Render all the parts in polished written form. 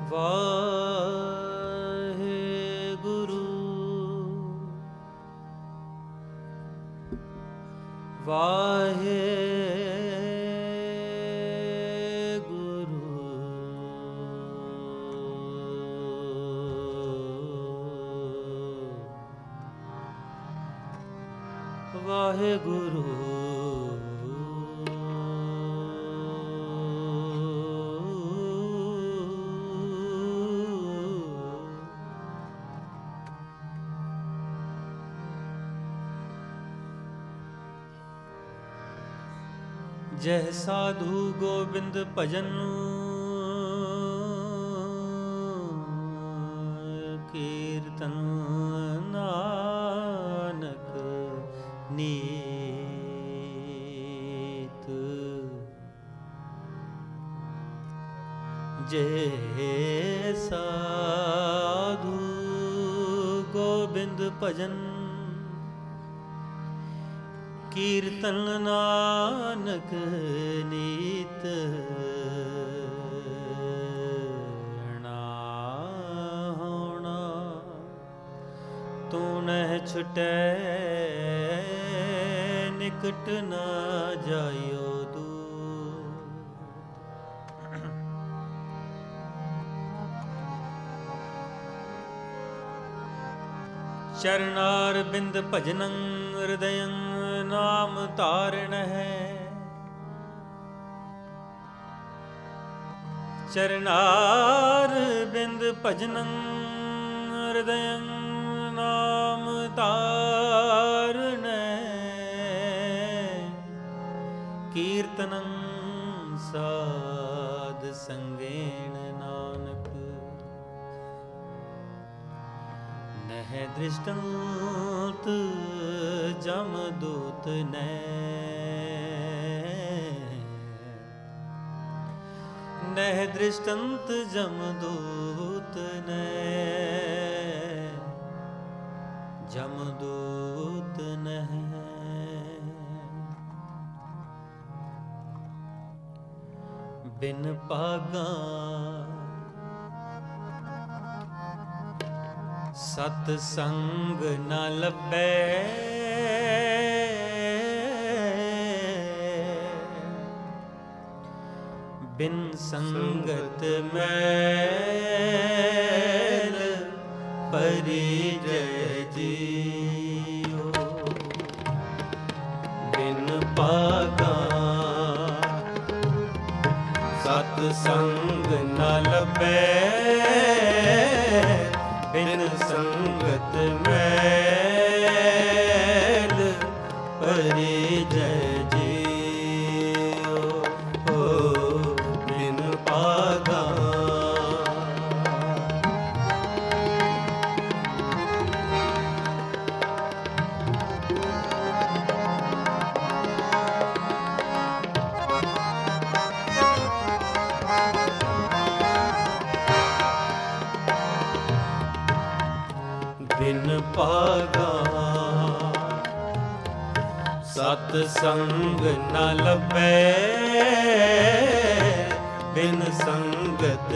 ਵਾਹਿਗੁਰੂ ਵਾਹਿਗੁਰੂ ਵਾਹਿਗੁਰੂ ਜਹ ਸਾਧੂ ਗੋਬਿੰਦ ਭਜਨ ਕੀਰਤਨ ਨਾਨਕ ਨੀਤ ਜਹ ਸਾਧੂ ਗੋਬਿੰਦ ਭਜਨ ਕੀਰਤਨ ਨਾਨਕ ਨੀਤ ਨਾ ਹੋਣਾ ਤੂੰ ਨਹਿ ਛੁਟੈ ਨਿਕਟ ਨਾ ਜਾਇਓ ਦੂਰ। ਚਰਨਾਰ ਬਿੰਦ ਭਜਨੰ ਹਿਰਦਯੰ ਨਾਮ ਧਾਰਣ ਹੈ। ਚਰਨਾਰ ਬਿੰਦ ਭਜਨੰ ਹਿਰਦਯੰ ਨਾਮ ਧਾਰਣ ਕੀਰਤਨੰ ਸਾਧ ਸੰਗੇਣ ਨਾਨਕ ਨਹਿ ਦ੍ਰਿਸ਼ਟੰਤ ਜਮਦੂਤ ਨੈ ਨਹਿ ਦ੍ਰਿਸ਼ਟੰਤ ਜਮਦੂਤ ਨੈ ਜਮਦੂਤ ਨਹਿ ਬਿਨ ਭਾਗਾਂ ਸਤ ਸੰਗ ਨ ਲੱਭੈ। ਬਿਨ ਸੰਗਤ ਮੈਲ ਪਰਿਜੈ ਜੀਓ। ਬਿਨ ਭਾਗਾਂ ਸਤ ਸੰਗ ਨ ਲੱਭੈ। ਬਿਨ ਸੰਗਤ ਮੈਲ ਪਰਿਜੈ ਜੀਓ। ਬਿਨ ਭਾਗਾਂ ਬਿਨ ਭਾਗਾਂ ਸਤ ਸੰਗ ਨ ਲੱਭੈ। ਬਿਨ ਸੰਗਤ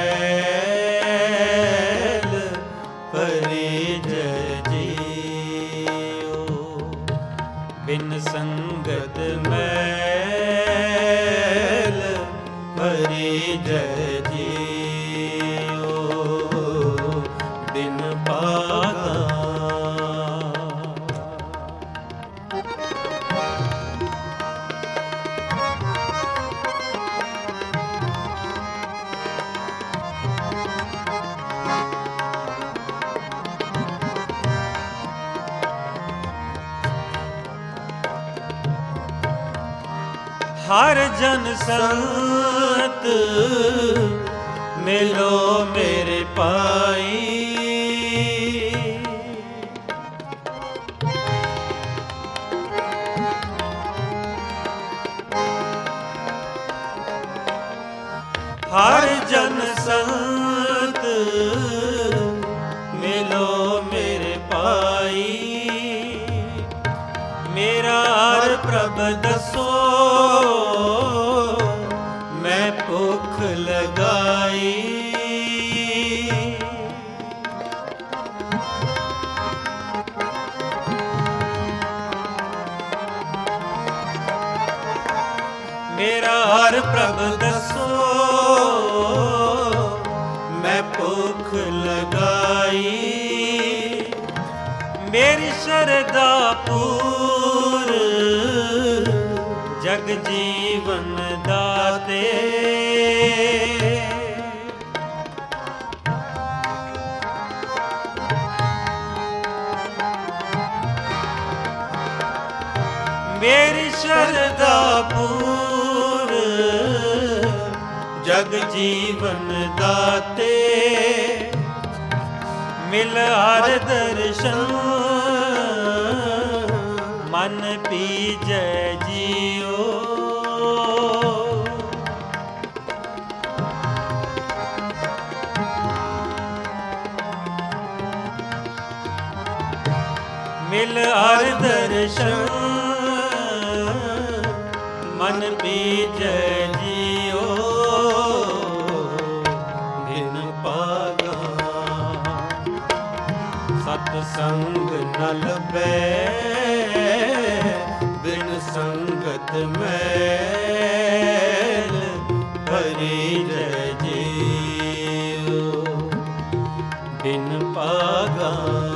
ਮੈਲ ਪਰਿਜੈ ਜੀਓ। ਬਿਨ ਸੰਗਤ ਮੈਲ ਪਰਿਜੈ ਜੀਓ। ਬਿਨ ਭਾਗਾਂ ਹਰ ਜਨ ਸੰਤ ਮਿਲੋ ਮੇਰੇ ਭਾਈ। ਹਰ ਜਨ ਸੰਤ ਮਿਲੋ ਮੇਰੇ ਭਾਈ। ਮੇਰਾ ਹਰ ਪ੍ਰਭ ਦੱਸੋ ਮੈਂ ਭੁੱਖ ਲਗਾਈ। ਪ੍ਰਭ ਦਸੋ ਮੈਂ ਭੁੱਖ ਲਗਾਈ ਮੇਰੀ ਸ਼ਰਧਾ ਪੂਰ ਜਗ ਜੀਵਨ ਦਾਤੇ ਮੇਰੀ ਸ਼ਰਧਾ ਪੂਰ ਜਗ ਜੀਵਨ ਦਾਤੇ ਮਿਲ ਹਰ ਦਰਸ਼ਨ ਮਨ ਪੀਜੈ ਜੀਓ ਮਿਲ ਹਰ ਦਰਸ਼ਨ ਮਨ ਪੀਜੈ ਜੀਓ ਬਿਨ ਪਾਗਾ ਸਤ ਸੰਗ ਨ ਲਭੈ ਬਿਨ ਸੰਗਤ ਮੈਲ ਭਰੀ ਜੈ ਜੀਓ ਬਿਨ ਪਾਗਾ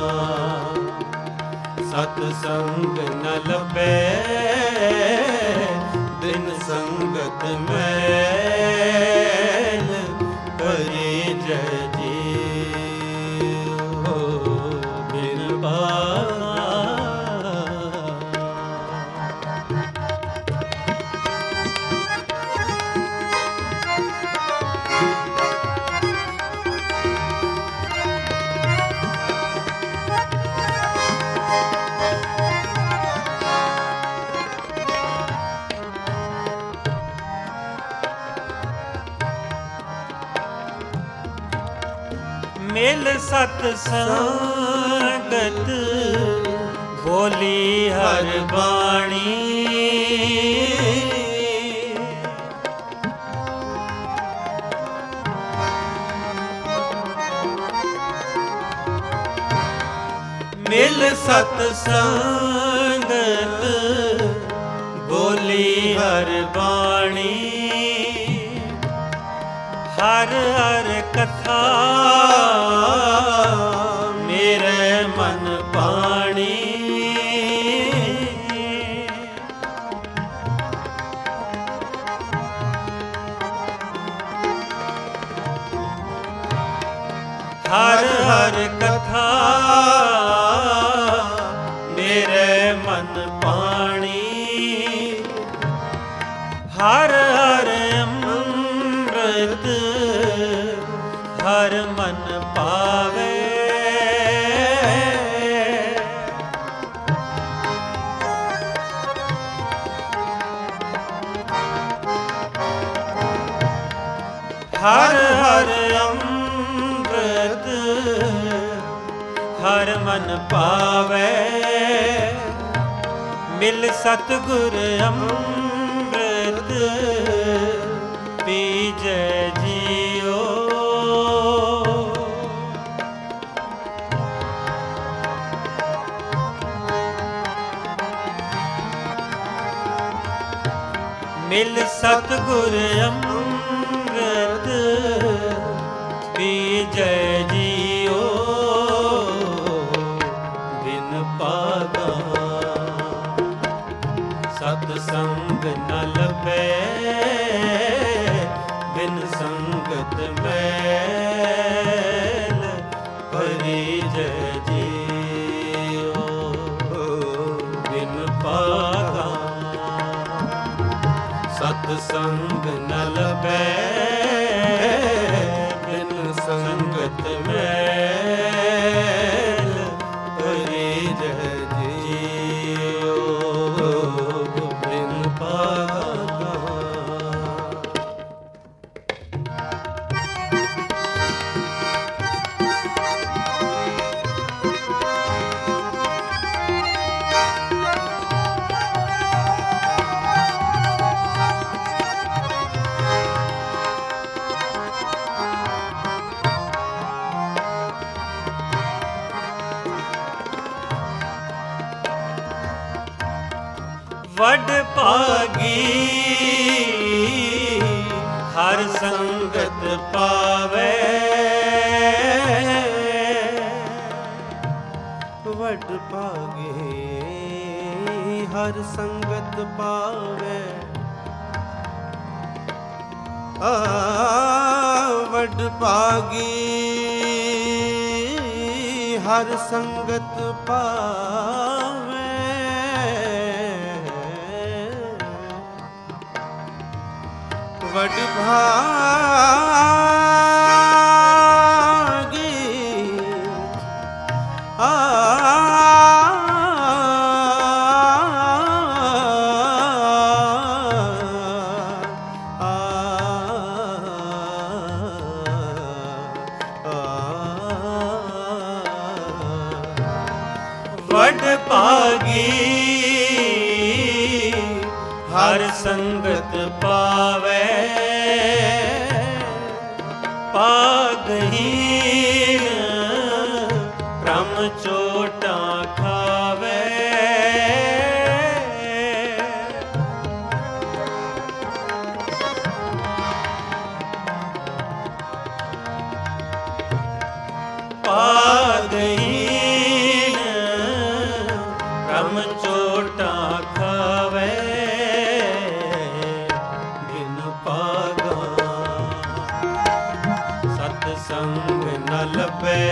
ਸਤ ਸੰਗ ਨ ਲਭੈ ਬਿਨ ਸੰਗਤ ਮੈਲ ਭਰੀ ਜੈ ਜੀਓ ਬਿਨ ਪਾਗਾ ਮਿਲ ਸਤ ਸੰਗਤ ਬੋਲੀ ਹਰ ਬਾਣੀ ਮਿਲ ਸਤ ਸੰਗਤ ਬੋਲੀ ਹਰ ਬਾਣੀ ਹਰ ਹਰ ਕਥਾ ਮੇਰੇ ਮਨ ਪਾਣੀ ਹਰ ਹਰ ਕਥਾ ਮੇਰੇ ਮਨ ਪਾਣੀ ਹਰ ਹਰ ਅੰਮ੍ਰਿਤ ਹਰ ਮਨ ਪਾਵੇ ਹਰ ਹਰ ਅੰਮ੍ਰਿਤ ਹਰ ਮਨ ਪਾਵੇ ਮਿਲ ਸਤਿਗੁਰ ਅੰਮ੍ਰਿਤ ਪੀਜੈ ਜੀਓ ਮਿਲ ਸਤਿਗੁਰ ਅੰਮ੍ਰਿਤ ਪੀਜੈ ਜੀਓ ਬਿਨ ਪਾਗਾ ਸਤ ਸੰਗ ਨ ਲਭੈ ਬਿਨ ਸੰਗਤ ਮੈਲ ਭਰੀ ਜੈ ਜੀਓ ਬਿਨ ਪਾਗਾ ਸਤ ਸੰਗ ਨ ਲਭੈ ਹਰ ਸੰਗਤ ਪਾਵੇ ਵੱਡ ਭਾਗੇ ਹਰ ਸੰਗਤ ਪਾਵੇ ਵੱਡ ਭਾਗੀ ਹਰ ਸੰਗਤ ਪਾਵੇ ਵੱਡ ਭਾਗੀ ਵੱਡ ਭਾਗੀ ਹਰ ਸੰਗਤ ਪਾਵੇ ਪਾਗਹੀਨ ਭ੍ਰਮ ਚੋਟਾਂ ਖਾਵੇ ਪਾਗਹੀਨ ਭ੍ਰਮ ਚੋਟਾਂ ਖਾਵੇ ਬਿਨ ਪਾਗਾ ਸਤ ਸੰਗ ਨ ਲੱਭੇ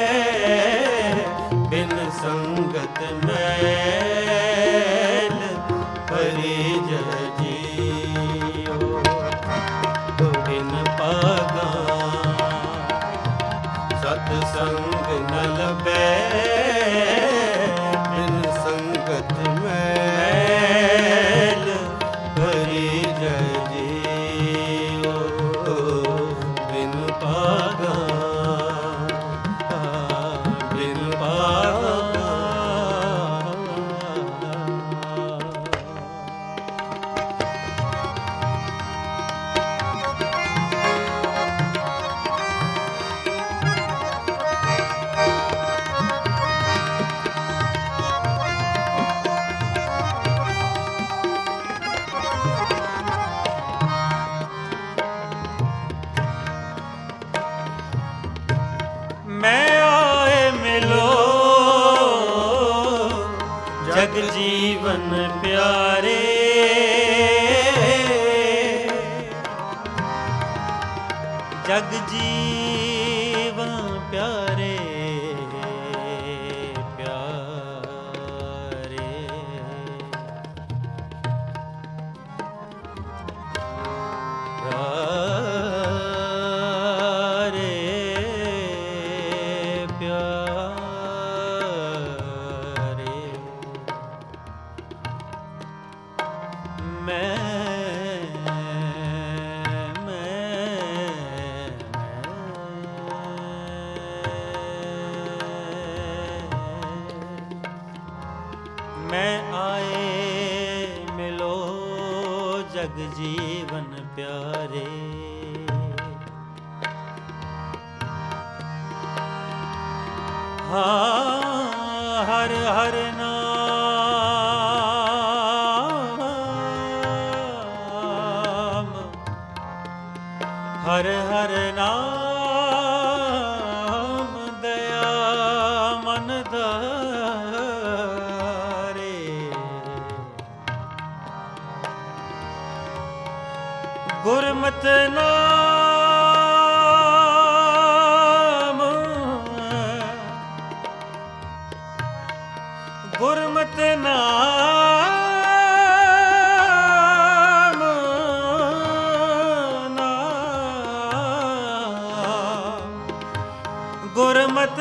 ਬਿਨ ਸੰਗਤ ਮੈਲ ਭਰੀ ਜੈ ਜੀਓ ਬਿਨ ਪਾਗਾ ਸਤ ਸੰਗ ਨ ਲੱਭੇ ਬਿਨ ਸੰਗਤ ਮੈਲ ਭਰੀ ਜੈ ਜੀਓ ਬਿਨ ਪਾਗਾ ਬਿਨ ਪਾਗਾ ਮੈਂ ਆਏ ਮਿਲੋ ਜਗ ਜੀਵਨ ਪਿਆਰੇ ਜਗ ਜੀਵਨ ਪਿਆਰੇ ਪਿਆਰੇ मैं आए मिलो जग जीवन प्यारे हाँ हर हर नाम हर हर नाम दया मन धारे गुरमत नाम गुरमत नाम गुरमत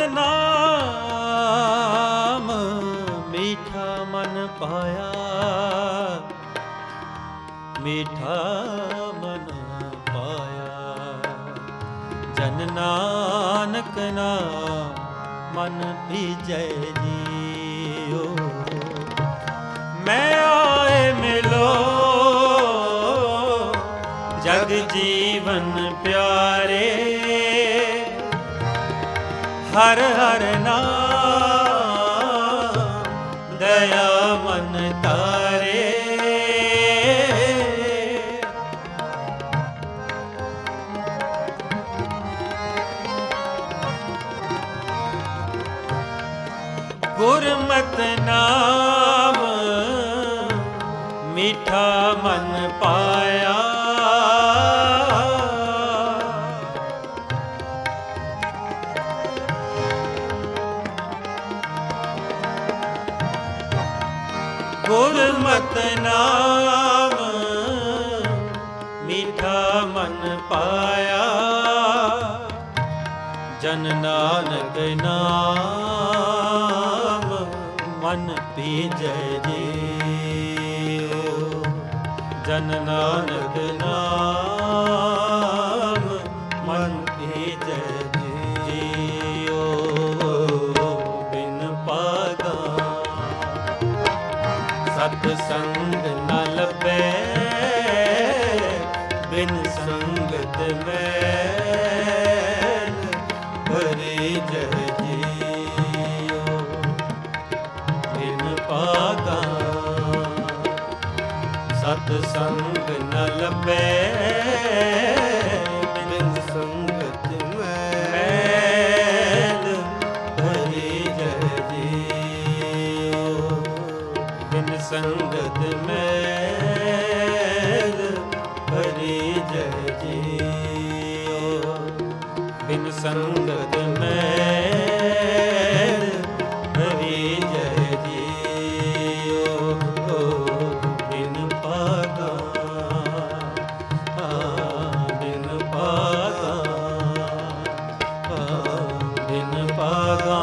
नाम मीठा मन पाया मीठा मन पाया जन नानक नाम मन भीजै जियो मैं आए मिलो जग जीवन प्यारे हर हर नाम दया मन तारे ਗੁਰਮਤਿ ਨਾਮ ਮੀਠਾ ਮਨ ਪਾਇਆ। ਗੁਰਮਤਿ ਨਾਮ ਮੀਠਾ ਮਨ ਪਾਇਆ। ਜਨ ਨਾਨਕ ਨਾਮ ਮਨ ਪੀਜੈ ਜੀਉ। ਜਨ ਨਾਨਕ ਨਾਮ ਮਨ ਪੀਜੈ ਜੀਉ। ਬਿਨ ਪਾਗਾ ਸਤ ਸੰਗ ਨ ਲੱਭੈ। ਬਿਨ ਸੰਗਤ ਮੈਲ ਭਰੀ ਜਹ ਜੀਉ। ਬਿਨ ਪਾਗਾ ਸਤ ਸੰਗ ਨ ਲੱਭੈ। ਬਿਨ ਸੰਗਤ ਮੈਲ ਭਰੀ ਜਹ ਜੀਉ। ਬਿਨ ਸੰਗਤ ਮੈਲ ਭਰੀ ਜਹ ਜੀਉ। ਬਿਨ ਸੰਗਤ ਮੈਲ ਭਰੀ ਜਹ ਜੀਉ। ਬਿਨ ਪਾਗਾ ਬਿਨ ਪਾਗਾ ਬਿਨ ਪਾਗਾ